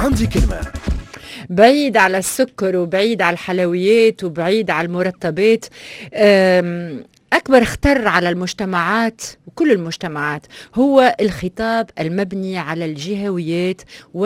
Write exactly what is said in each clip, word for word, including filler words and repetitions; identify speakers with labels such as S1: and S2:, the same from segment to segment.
S1: عندي كلمة.
S2: بعيد على السكر وبعيد على الحلويات وبعيد على المرطبات. أم، أكبر خطر على المجتمعات وكل المجتمعات هو الخطاب المبني على الجهويات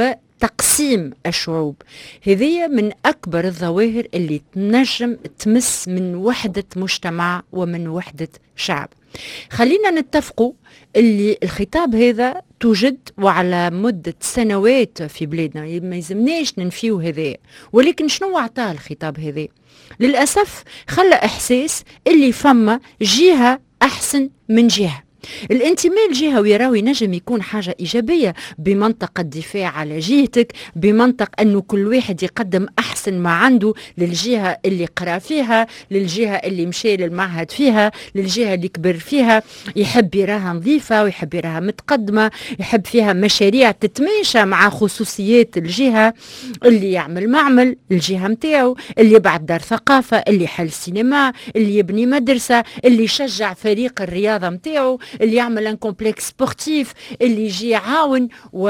S2: وتقسيم الشعوب. هذه من أكبر الظواهر اللي تنجم تمس من وحدة مجتمع ومن وحدة شعب. خلينا نتفقوا اللي الخطاب هذا توجد وعلى مدة سنوات في بلادنا، ما يلزمناش ننفيو هذا، ولكن شنو عطاه الخطاب هذا؟ للأسف خلى إحساس اللي فما جهة أحسن من جهة. الانتماء الجهوي راهو ينجم يكون حاجة إيجابية بمنطق الدفاع على جهتك، بمنطق أنه كل واحد يقدم أحسن ما عنده للجهة اللي قرأ فيها، للجهة اللي مشي للمعهد فيها، للجهة اللي كبر فيها، يحب يراها نظيفة ويحب يراها متقدمة، يحب فيها مشاريع تتماشى مع خصوصيات الجهة، اللي يعمل معمل الجهة متاعه، اللي يبعد دار ثقافة، اللي يحل سينما، اللي يبني مدرسة، اللي يشجع فريق الرياضة متاعه، اللي يعمل ان كومبلكس سبورتيف، اللي يجي يعاون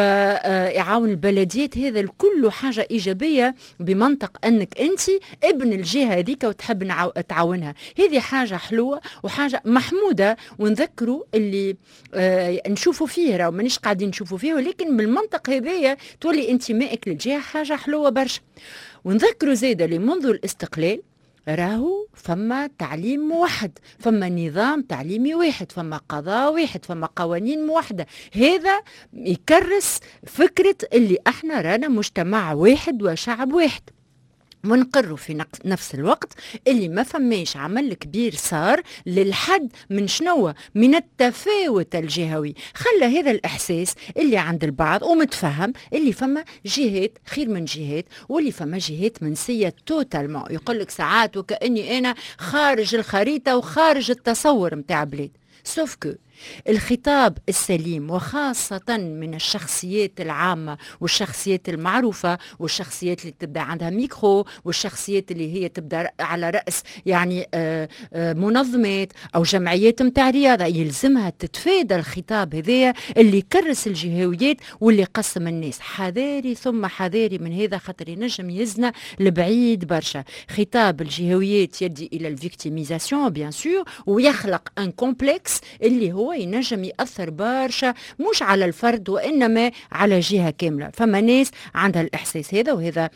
S2: ويعاون البلديات. هذا كله حاجة إيجابية بمنطق أنك أنت ابن الجهة هذيك وتحب نعو... تعاونها. هذه حاجة حلوة وحاجة محمودة، ونذكروا اللي آه نشوفوا فيه، راهو مانيش قاعدين نشوفوا فيه، ولكن بالمنطق هذايا تولي انتمائك للجهة حاجة حلوة برشا. ونذكروا زيادة لمنذ الاستقلال راهو فما تعليم موحد، فما نظام تعليمي واحد، فما قضاء واحد، فما قوانين موحدة. هذا يكرس فكرة اللي احنا رانا مجتمع واحد وشعب واحد. ونقروا في نفس الوقت اللي ما فماش عمل كبير صار للحد من شنو من التفاوت الجهوي. خلى هذا الإحساس اللي عند البعض ومتفهم اللي فما جهات خير من جهات، واللي فما جهات منسية توتالمون. يقول لك ساعات وكأني أنا خارج الخريطة وخارج التصور متاع بلاد. سوف كو الخطاب السليم، وخاصة من الشخصيات العامة والشخصيات المعروفة والشخصيات اللي تبدأ عندها ميكرو والشخصيات اللي هي تبدأ على رأس يعني آآ آآ منظمات أو جمعيات متاع رياضة، يلزمها تتفادى الخطاب هذايا اللي يكرس الجهويات واللي قسم الناس. حذاري ثم حذاري من هذا، خاطر ينجم يزنا لبعيد برشا. خطاب الجهويات يدي إلى الفيكتيميزاسيون بيان سور، ويخلق ان كومبلكس اللي هو ينجم يأثر برشا مش على الفرد وإنما على جهة كاملة. فما ناس عندها الإحساس هذا، وهذا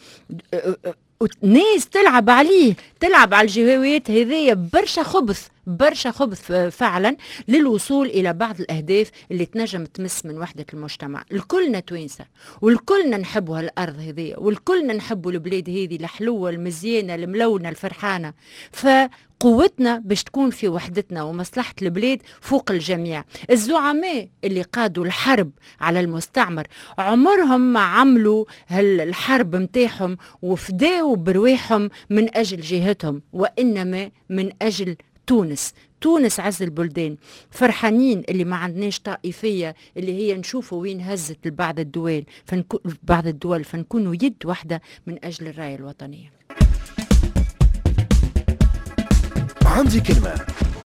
S2: ناس تلعب عليه، تلعب على الجهويات هذية برشا خبث برشا خبث فعلا للوصول إلى بعض الأهداف اللي تنجم تمس من وحدة المجتمع. الكلنا توينسة والكلنا نحبوا هالأرض هذية، والكلنا نحبوا البلاد هذه الحلوة المزيانة الملونة الفرحانة. فقوتنا باش تكون في وحدتنا ومصلحة البلاد فوق الجميع. الزعماء اللي قادوا الحرب على المستعمر عمرهم ما عملوا الحرب متاعهم وفداوا برواحهم من أجل جهتهم، وإنما من أجل تونس. تونس عز البلدان. فرحانين اللي ما عندناش طائفية اللي هي نشوفوا وين هزت بعض الدول فنكون بعض الدول فنكونوا يد واحدة من أجل الراية الوطنية.
S1: عندي كلمة.